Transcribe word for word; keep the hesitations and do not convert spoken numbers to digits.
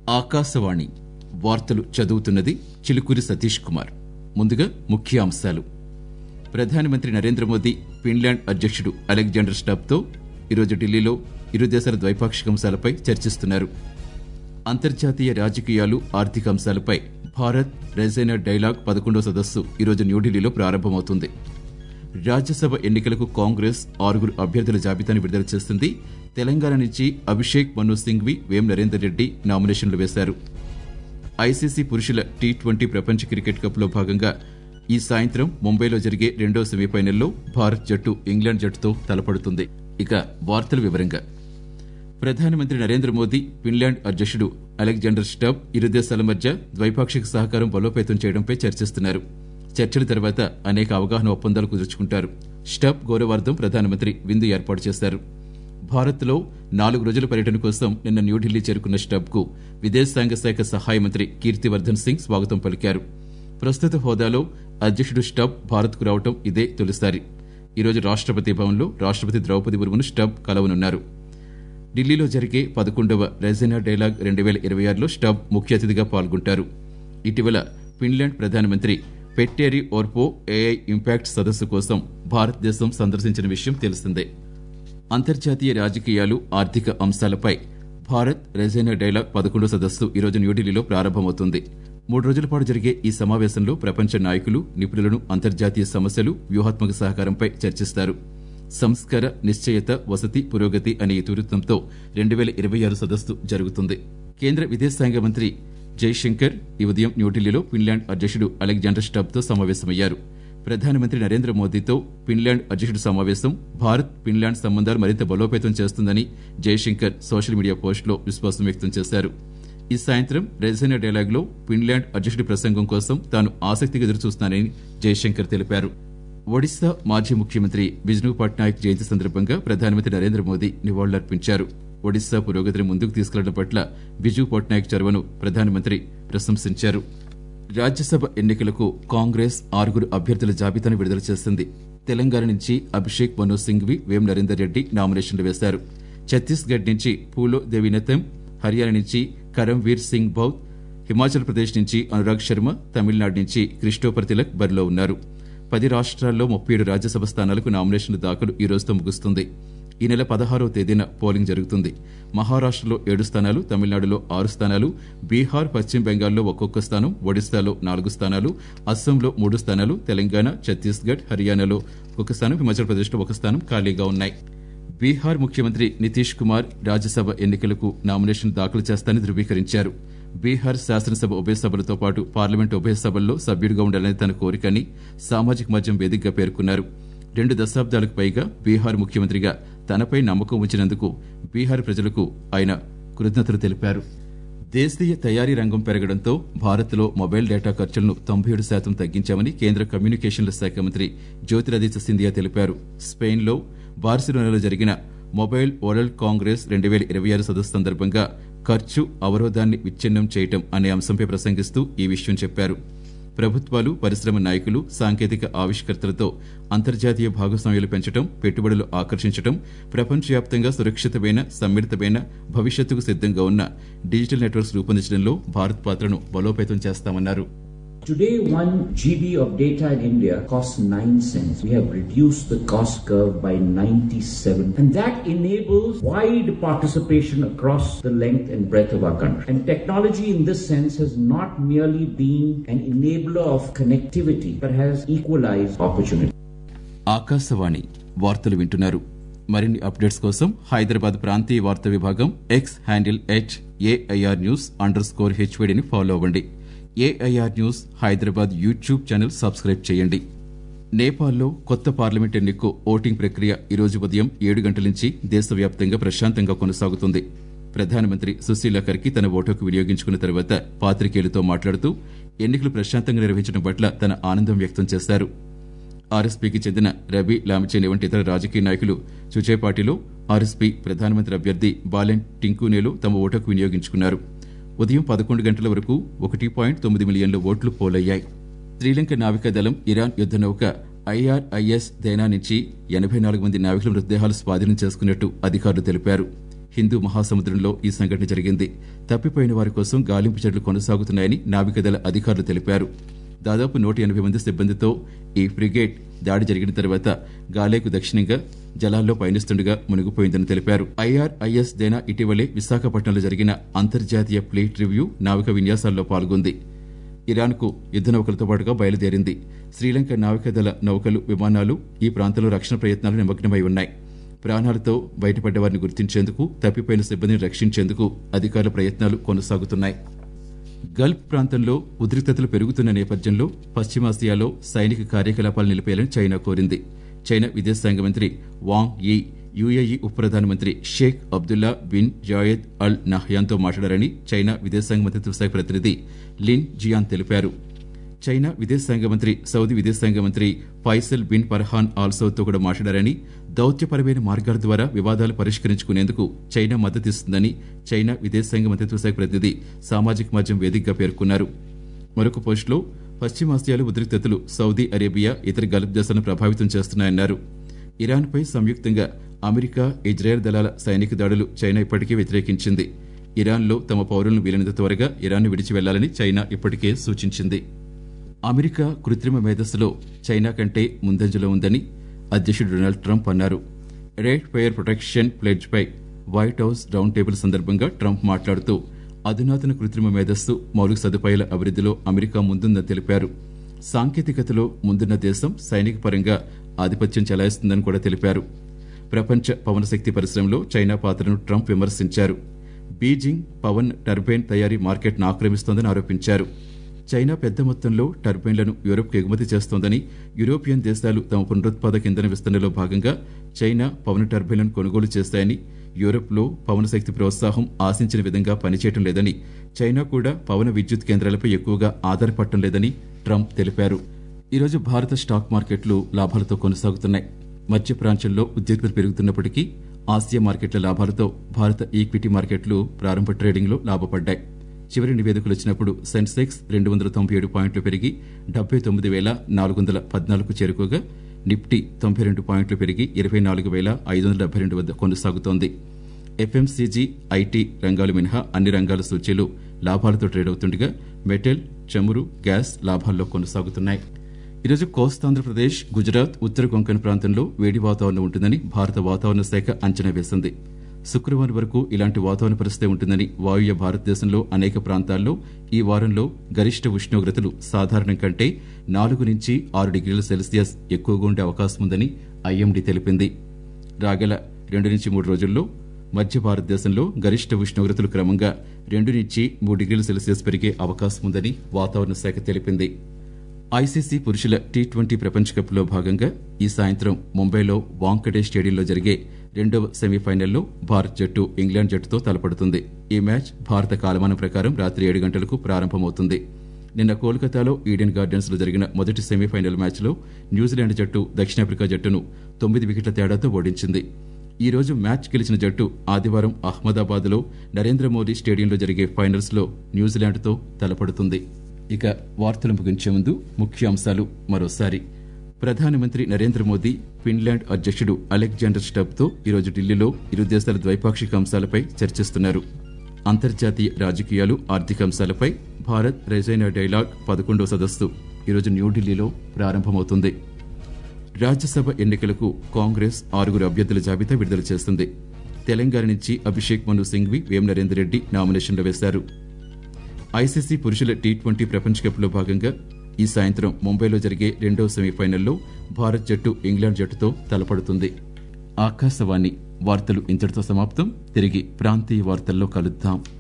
ఆకాశవాణి వార్తలు చదువుతున్నది చిలుకూరి సతీష్ కుమార్. ముందుగా ముఖ్య అంశాలు. ప్రధానమంత్రి నరేంద్ర మోదీ ఫిన్లాండ్ అధ్యక్షుడు అలెగ్జాండర్ స్టబ్తో ఈరోజు ఢిల్లీలో ఇరు దేశాల ద్వైపాక్షిక అంశాలపై చర్చిస్తున్నారు. అంతర్జాతీయ రాజకీయాలు, ఆర్థిక అంశాలపై భారత్ రెజైనా డైలాగ్ పదకొండవ సదస్సు ఈరోజు న్యూఢిల్లీలో ప్రారంభమవుతుంది. రాజ్యసభ ఎన్నికలకు కాంగ్రెస్ ఆరుగురు అభ్యర్థుల జాబితాను విడుదల చేస్తుంది. తెలంగాణ నుంచి అభిషేక్ మను సింఘ్వి, వేం నరేందర్ రెడ్డి నామినేషన్లు వేశారు. ఐసీసీ పురుషుల టీ ట్వంటీ ప్రపంచ క్రికెట్ కప్లో భాగంగా ఈ సాయంత్రం ముంబైలో జరిగే రెండో సెమీఫైనల్లో భారత్ జట్టు ఇంగ్లాండ్ జట్టుతో తలపడుతుంది. ఇక వార్తల వివరంగా. ప్రధానమంత్రి నరేంద్ర మోదీ ఫిన్లాండ్ అధ్యక్షుడు అలెగ్జాండర్ స్టబ్ ఇరు దేశాల మధ్య ద్వైపాక్షిక సహకారం బలోపేతం చేయడంపై చర్చిస్తున్నారు. చర్చల తర్వాత అనేక అవగాహన ఒప్పందాలు కుదుర్చుకుంటారు. స్టబ్ గౌరవార్థం ప్రధానమంత్రి విందు ఏర్పాటు చేశారు. భారత్లో నాలుగు రోజుల పర్యటన కోసం నిన్న న్యూఢిల్లీ చేరుకున్న స్టబ్కు విదేశాంగ శాఖ సహాయ మంత్రి కీర్తివర్ధన్ సింగ్ స్వాగతం పలికారు. ప్రస్తుత హోదాలో అధ్యక్షుడు స్టబ్ భారత్కు రావడం ఇదే తొలిసారి. ఈరోజు రాష్ట్రపతి భవన్లో రాష్ట్రపతి ద్రౌపది ముర్మును స్టబ్ కలవనున్నారు. ఢిల్లీలో జరిగే పదకొండవ రెజైనా డైలాగ్ రెండు వేల ఇరవై ఆరులో స్టబ్ ముఖ్య అతిథిగా పాల్గొంటారు. ఇటీవల ఫిన్లాండ్ ప్రధానమంత్రి పెట్టేరి ఓర్పో ఏఐ ఇంపాక్ట్ సదస్సు కోసం భారతదేశం సందర్శించిన విషయం తెలిసిందే. అంతర్జాతీయ రాజకీయాలు, ఆర్థిక అంశాలపై భారత్ రెజైనా డైలాగ్ పదకొండవ సదస్సు ఈరోజు న్యూఢిల్లీలో ప్రారంభమవుతుంది. మూడు రోజుల పాటు జరిగే ఈ సమావేశంలో ప్రపంచ నాయకులు, నిపుణులను అంతర్జాతీయ సమస్యలు, వ్యూహాత్మక సహకారంపై చర్చిస్తారు. సంస్కార, నిశ్చయత, వసతి, పురోగతి అనే ఇతివృత్తంతో రెండు వేల ఇరవై ఆరు సదస్సు జరుగుతుంది. కేంద్ర విదేశాంగ మంత్రి జైశంకర్ ఈ ఉదయం న్యూఢిల్లీలో ఫిన్లాండ్ అధ్యక్షుడు అలెగ్జాండర్ స్టబ్తో సమావేశమయ్యారు. ప్రధానమంత్రి నరేంద్ర మోదీతో ఫిన్లాండ్ అధ్యక్షుడి సమావేశం భారత్ ఫిన్లాండ్ సంబంధాలు మరింత బలోపేతం చేస్తుందని జైశంకర్ సోషల్ మీడియా పోస్టులో విశ్వాసం వ్యక్తం చేశారు. ఈ సాయంత్రం రెజైనా డైలాగ్లో ఫిన్లాండ్ అధ్యక్షుడి ప్రసంగం కోసం తాను ఆసక్తిగా ఎదురుచూస్తున్నానని జైశంకర్ తెలిపారు. ఒడిశా మాజీ ముఖ్యమంత్రి బిజ్ను పట్నాయక్ జయంతి సందర్భంగా ప్రధానమంత్రి నరేంద్ర మోదీ నివాళులర్పించారు. ఒడిశా పురోగతిని ముందుకు తీసుకెళ్లడం పట్ల బిజు పట్నాయక్ చొరవను ప్రధానమంత్రి ప్రశంసించారు. రాజ్యసభ ఎన్నికలకు కాంగ్రెస్ ఆరుగురు అభ్యర్థుల జాబితాను విడుదల చేసింది. తెలంగాణ నుంచి అభిషేక్ మను సింఘ్వి, వేం నరేందర్ రెడ్డి నామినేషన్లు వేశారు. ఛత్తీస్గఢ్ నుంచి పూలో దేవినతం, హర్యానా నుంచి కరంవీర్ సింగ్ బౌద్, హిమాచల్ ప్రదేశ్ నుంచి అనురాగ్ శర్మ, తమిళనాడు నుంచి క్రిస్టోఫర్ తిలక్ బరిలో ఉన్నారు. పది రాష్ట్రాల్లో ముప్పై ఏడు రాజ్యసభ స్థానాలకు నామినేషన్ల దాఖలు ఈ రోజుతో ముగుస్తుంది. ఈ నెల పదహారవ తేదీన పోలింగ్ జరుగుతుంది. మహారాష్టలో ఏడు స్థానాలు, తమిళనాడులో ఆరు స్థానాలు, బీహార్, పశ్చిమ బెంగాల్లో ఒక్కొక్క స్థానం, ఒడిశాలో నాలుగు స్థానాలు, అస్సాంలో మూడు స్థానాలు, తెలంగాణ, ఛత్తీస్గఢ్, హర్యానాలో ఒక స్థానం, హిమాచల్ ప్రదేశ్లో ఒక స్థానం ఖాళీగా ఉన్నాయి. బీహార్ ముఖ్యమంత్రి నితీష్ కుమార్ రాజ్యసభ ఎన్నికలకు నామినేషన్ దాఖలు చేస్తానని ధృవీకరించారు. బీహార్ శాసనసభ ఉభయ సభలతో పాటు పార్లమెంట్ ఉభయ సభల్లో సభ్యుడిగా ఉండాలని తన కోరికని సామాజిక మాధ్యమం వేదికగా పేర్కొన్నారు. రెండు దశాబ్దాలకు పైగా బీహార్ ముఖ్యమంత్రిగా తనపై నమ్మకం ఉంచినందుకు బీహార్ ప్రజలకు ఆయన కృతజ్ఞతలు తెలిపారు. దేశీయ తయారీ రంగం పెరగడంతో భారత్లో మొబైల్ డేటా ఖర్చులను తొంభై ఏడు శాతం తగ్గించామని కేంద్ర కమ్యూనికేషన్ల శాఖ మంత్రి జ్యోతిరాదిత్య సింధియా తెలిపారు. స్పెయిన్లో బార్సిలోనాలో జరిగిన మొబైల్ వరల్డ్ కాంగ్రెస్ రెండు వేల ఇరవై ఆరు సదస్సు సందర్భంగా ఖర్చు అవరోధాన్ని విచ్ఛిన్నం చేయటం అనే అంశంపై ప్రసంగిస్తూ ఈ విషయం చెప్పారు. ప్రభుత్వాలు, పరిశ్రమ నాయకులు, సాంకేతిక ఆవిష్కర్తలతో అంతర్జాతీయ భాగస్వామ్యాలు పెంచడం, పెట్టుబడులు ఆకర్షించడం, ప్రపంచవ్యాప్తంగా సురక్షితమైన, సమ్మిళితమైన, భవిష్యత్తుకు సిద్దంగా ఉన్న డిజిటల్ నెట్వర్క్స్ రూపొందించడంలో భారత్ పాత్రను బలోపేతం చేస్తామన్నారు. Today, one G B of data in India costs nine cents. We have reduced the cost curve by ninety-seven. And that enables wide participation across the length and breadth of our country. And technology in this sense has not merely been an enabler of connectivity, but has equalized opportunity. Akashvani వార్తలు వింటున్నారు. మరిన్ని updates కోసం హైదరాబాద్ ప్రాంతీయ వార్తా విభాగం X handle at AIR news underscore హెచ్వైడిని follow అవ్వండి. AIR news Hyderabad YouTube channel subscribe చేయండి. నేపాల్లో కొత్త పార్లమెంట్ ఎన్నికకు ఓటింగ్ ప్రక్రియ ఈరోజు ఉదయం ఏడు గంటల నుంచి దేశవ్యాప్తంగా ప్రశాంతంగా కొనసాగుతుంది. ప్రధానమంత్రి సుశీల కర్కి తన ఓటుకు వినియోగించుకున్న తర్వాత పాత్రికేయులతో మాట్లాడుతూ ఎన్నికలు ప్రశాంతంగా నిర్వహించడం పట్ల తన ఆనందం వ్యక్తం చేశారు. ఆర్ఎస్పీకి చెందిన రవి లామిచేని వంటి ఇతర రాజకీయ నాయకులు చుచేపాటిలో ఆర్ఎస్పీ ప్రధానమంత్రి అభ్యర్థి బాలెన్ టింకునేలో తమ ఓటుకు వినియోగించుకున్నారు. ఉదయం పదకొండు గంటల వరకు ఒకటి పాయింట్ తొమ్మిది మిలియన్ల ఓట్లు పోలయ్యాయి. శ్రీలంక నావికాదళం ఇరాన్ యుద్ద నౌక ఐఆర్ఐఎస్ దైనా నుంచి ఎనభై నాలుగు మంది నావికుల మృతదేహాలు స్వాధీనం చేసుకున్నట్టు అధికారులు తెలిపారు. హిందూ మహాసముద్రంలో ఈ సంఘటన జరిగింది. తప్పిపోయిన వారి కోసం గాలింపు చర్యలు కొనసాగుతున్నాయని నావికాదళ అధికారులు తెలిపారు. దాదాపు నూట ఎనభై మంది సిబ్బందితో ఈ ఫ్రిగేట్ దాడి జరిగిన తర్వాత గాలేకు దక్షిణంగా జలాల్లో పయనిస్తుండగా మునిగిపోయిందని తెలిపారు. ఐఆర్ఐఎస్ దేనా ఇటీవలే విశాఖపట్నంలో జరిగిన అంతర్జాతీయ ఫ్లీట్ రివ్యూ నావిక విన్యాసాల్లో పాల్గొంది. ఇరాన్కు యుద్ద నౌకలతో పాటుగా బయలుదేరింది. శ్రీలంక నావికాదళ నౌకలు, విమానాలు ఈ ప్రాంతంలో రక్షణ ప్రయత్నాలు నిమగ్నమై ఉన్నాయి. ప్రాణాలతో బయటపడ్డ వారిని గుర్తించేందుకు, తప్పిపోయిన సిబ్బందిని రక్షించేందుకు అధికారుల ప్రయత్నాలు కొనసాగుతున్నాయి. గల్ఫ్ ప్రాంతంలో ఉద్రిక్తతలు పెరుగుతున్న నేపథ్యంలో పశ్చిమాసియాలో సైనిక కార్యకలాపాలు నిలిపేయాలని చైనా కోరింది. చైనా విదేశాంగ మంత్రి వాంగ్ యీ యూఏఈ ఉప ప్రధానమంత్రి Sheikh Abdullah bin Zayed Al నహ్యాన్తో మాట్లాడారని చైనా విదేశాంగ మంత్రిత్వ శాఖ ప్రతినిధి లిన్ జియాన్ తెలిపారు. చైనా విదేశాంగ మంత్రి సౌదీ విదేశాంగ మంత్రి ఫైసల్ బిన్ ఫర్హాన్ ఆల్సౌద్తో కూడా మాట్లాడారని, దౌత్యపరమైన మార్గాల ద్వారా వివాదాలు పరిష్కరించుకునేందుకు చైనా మద్దతిస్తుందని చైనా విదేశాంగ మంత్రిత్వ శాఖ ప్రతినిధి సామాజిక మాధ్యమం వేదికగా పేర్కొన్నారు. మరొక పోస్టులో పశ్చిమాసియాలో ఉద్రిక్తతలు సౌదీ అరేబియా, ఇతర గల్ఫ్ దేశాలను ప్రభావితం చేస్తున్నాయన్నారు. ఇరాన్పై సంయుక్తంగా అమెరికా, ఇజ్రాయెల్ దళాల సైనిక దాడులు చైనా ఇప్పటికే వ్యతిరేకించింది. ఇరాన్లో తమ పౌరులను వీలైనంత త్వరగా ఇరాన్ను విడిచి వెళ్లాలని చైనా ఇప్పటికే సూచించింది. అమెరికా కృత్రిమ మేధస్సులో చైనా కంటే ముందంజలో ఉందని అధ్యక్షుడు డొనాల్డ్ ట్రంప్ అన్నారు. రేట్ ఫైర్ ప్రొటెక్షన్ ప్లెడ్జ్ పై వైట్ హౌస్ రౌండ్ టేబుల్ సందర్భంగా ట్రంప్ మాట్లాడుతూ అధునాతన కృత్రిమ మేధస్సు, మౌలిక సదుపాయాల అభివృద్ధిలో అమెరికా ముందుందని తెలిపారు. సాంకేతికతలో ముందున్న దేశం సైనిక పరంగా ఆధిపత్యం చెలాయిస్తుందని కూడా తెలిపారు. ప్రపంచ పవన శక్తి పరిశ్రమలో చైనా పాత్రను ట్రంప్ విమర్శించారు. బీజింగ్ పవన్ టర్బైన్ తయారీ మార్కెట్ను ఆక్రమిస్తోందని ఆరోపించారు. చైనా పెద్ద మొత్తంలో టర్బైన్లను యూరోప్కు ఎగుమతి చేస్తోందని, యూరోపియన్ దేశాలు తమ పునరుత్పాదక ఇంధన విస్తరణలో భాగంగా చైనా పవన టర్బైన్లను కొనుగోలు చేస్తాయని, యూరోప్లో పవన శక్తి ప్రోత్సాహం ఆశించిన విధంగా పనిచేయడం లేదని, చైనా కూడా పవన విద్యుత్ కేంద్రాలపై ఎక్కువగా ఆధారపడటం లేదని ట్రంప్ తెలిపారు. ఈరోజు భారత స్టాక్ మార్కెట్లు లాభాలతో కొనసాగుతున్నాయి. మధ్య ప్రాంతంలో ఉద్రిక్తతలు పెరుగుతున్నప్పటికీ ఆసియా మార్కెట్ల లాభాలతో భారత ఈక్విటీ మార్కెట్లు ప్రారంభ ట్రేడింగ్లో లాభపడ్డాయి. చివరి నివేదికలు వచ్చినప్పుడు సెన్సెక్స్ రెండు వందల తొంభై ఏడు పాయింట్లు పెరిగి డెబ్బై తొమ్మిది వేల నాలుగు వందల పద్నాలుగు చేరుకోగా, నిఫ్టీ తొంభై రెండు పాయింట్లు పెరిగి ఇరవై నాలుగు వేల ఐదు వందల డెబ్బై రెండు వద్ద కొనసాగుతోంది. ఎఫ్ఎంసీజీ, ఐటీ రంగాలు మినహా అన్ని రంగాల సూచీలు లాభాలతో ట్రేడ్ అవుతుండగా, మెటల్, చమురు, గ్యాస్ లాభాల్లో కొనసాగుతున్నాయి. ఈరోజు కోస్తాంధ్రప్రదేశ్, గుజరాత్, ఉత్తర కొంకణ్ ప్రాంతంలో వేడి వాతావరణం ఉంటుందని భారత వాతావరణ శాఖ అంచనా వేసింది. శుక్రవారం వరకు ఇలాంటి వాతావరణ పరిస్థితి ఉంటుందని, వాయువ్య భారతదేశంలో అనేక ప్రాంతాల్లో ఈ వారంలో గరిష్ట ఉష్ణోగ్రతలు సాధారణం కంటే నాలుగు నుంచి ఆరు డిగ్రీల సెల్సియస్ ఎక్కువగా ఉండే అవకాశం ఉందని ఐఎండీ తెలిపింది. రాగల రెండు నుంచి మూడు రోజుల్లో మధ్య భారతదేశంలో గరిష్ట ఉష్ణోగ్రతలు క్రమంగా రెండు నుంచి మూడు డిగ్రీల సెల్సియస్ పెరిగే అవకాశం ఉందని వాతావరణ శాఖ తెలిపింది. ఐసీసీ పురుషుల టీ ట్వంటీ ప్రపంచ కప్లో భాగంగా ఈ సాయంత్రం ముంబైలో వాంఖడే స్టేడియంలో జరిగే రెండవ సెమీఫైనల్లో భారత్ జట్టు ఇంగ్లాండ్ జట్టుతో తలపడుతుంది. ఈ మ్యాచ్ భారత కాలమానం ప్రకారం రాత్రి ఏడు గంటలకు ప్రారంభమవుతుంది. నిన్న కోల్కతాలో ఈడెన్ గార్డెన్స్ లో జరిగిన మొదటి సెమీఫైనల్ మ్యాచ్లో న్యూజిలాండ్ జట్టు దక్షిణాఫ్రికా జట్టును తొమ్మిది వికెట్ల తేడాతో ఓడించింది. ఈ రోజు మ్యాచ్ గెలిచిన జట్టు ఆదివారం అహ్మదాబాద్లో నరేంద్ర మోదీ స్టేడియంలో జరిగే ఫైనల్స్ లో న్యూజిలాండ్తో తలపడుతుంది. ఇక వార్తలు ముగించే ముందు ముఖ్యాంశాలు మరోసారి. ప్రధానమంత్రి నరేంద్ర మోదీ ఫిన్లాండ్ అధ్యక్షుడు అలెగ్జాండర్ స్టబ్తో ఈరోజు ఢిల్లీలో ఇరు దేశాల ద్వైపాక్షిక అంశాలపై చర్చిస్తున్నారు. అంతర్జాతీయ రాజకీయాలు, ఆర్థిక అంశాలపై భారత్ రెజైనా డైలాగ్ పదకొండవ సదస్సు ఈరోజు న్యూఢిల్లీలో ప్రారంభమవుతుంది. రాజ్యసభ ఎన్నికలకు కాంగ్రెస్ ఆరుగురు అభ్యర్థుల జాబితా విడుదల చేస్తుంది. తెలంగాణ నుంచి అభిషేక్ మను సింఘ్వి, వేం నరేందర్ రెడ్డి నామినేషన్లు వేశారు. ఐసీసీ పురుషుల టీ ట్వంటీ ప్రపంచ కప్లో భాగంగా ఈ సాయంత్రం ముంబైలో జరిగే రెండవ సెమీఫైనల్లో భారత్ జట్టు ఇంగ్లాండ్ జట్టుతో తలపడుతుంది. ఆకాశవాణి వార్తలు ఇంతటితో సమాప్తం. తిరిగి ప్రాంతీయ వార్తల్లో కలుద్దాం.